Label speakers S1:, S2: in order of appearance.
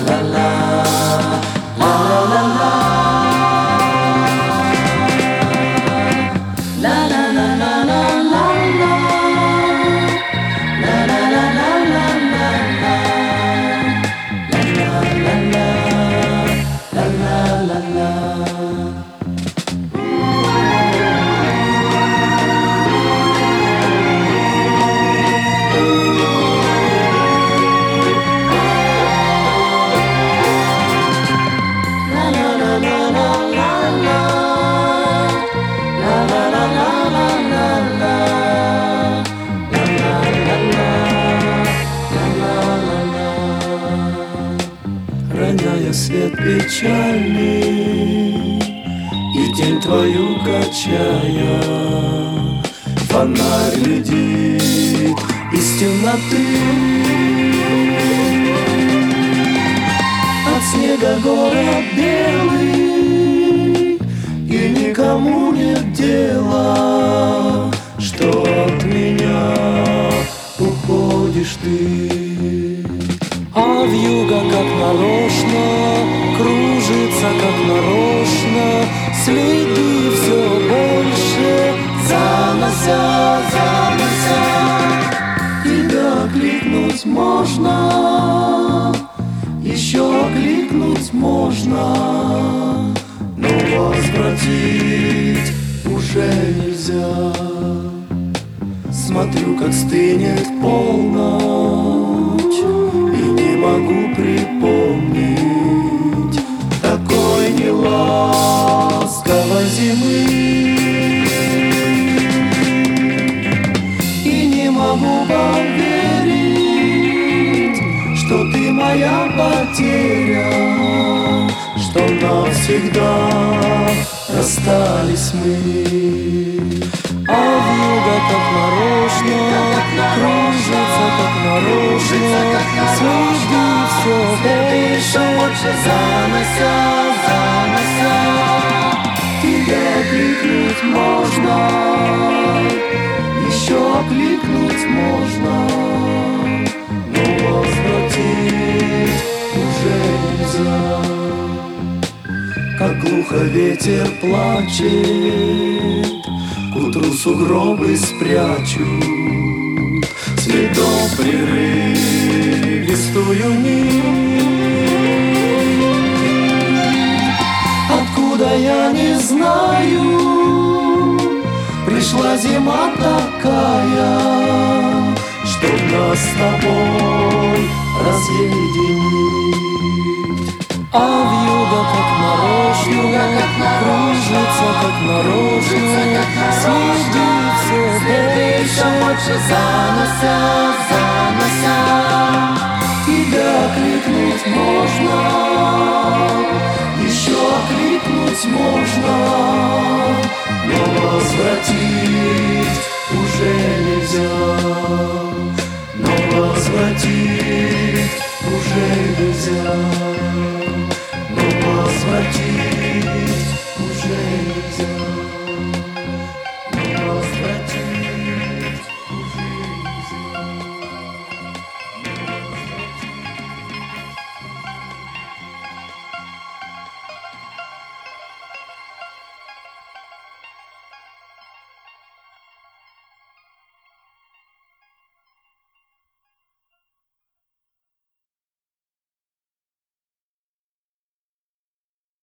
S1: Роняя свет печальный и тень твою качая, фонарь глядит из темноты. От снега город белый, и никому нет дела, что от меня уходишь ты. А вьюга как нарочно кружится, как нарочно, следы все больше занося, занося. Тебя окликнуть можно, еще окликнуть можно, но возвратить уже нельзя. Смотрю, как стынет полночь, и не могу припомнить такой неласковой зимы. И не могу поверить, что ты моя потеря, что навсегда расстались мы. А вьюга так нарочно кружится, как нарочно, следы все больше занося, занося. Тебя окликнуть можно, еще окликнуть можно, но возвратить уже нельзя. Как глухо ветер плачет, к утру сугробы спрячут следом прерывистую нить. Откуда я не знаю, пришла зима такая, что нас с тобой разъединить. А вьюга как нарочно кружится, как нарочно, следы все больше занося, занося. Тебя окликнуть можно, еще окликнуть можно, но возвратить уже нельзя, но возвратить уже нельзя, но возвратить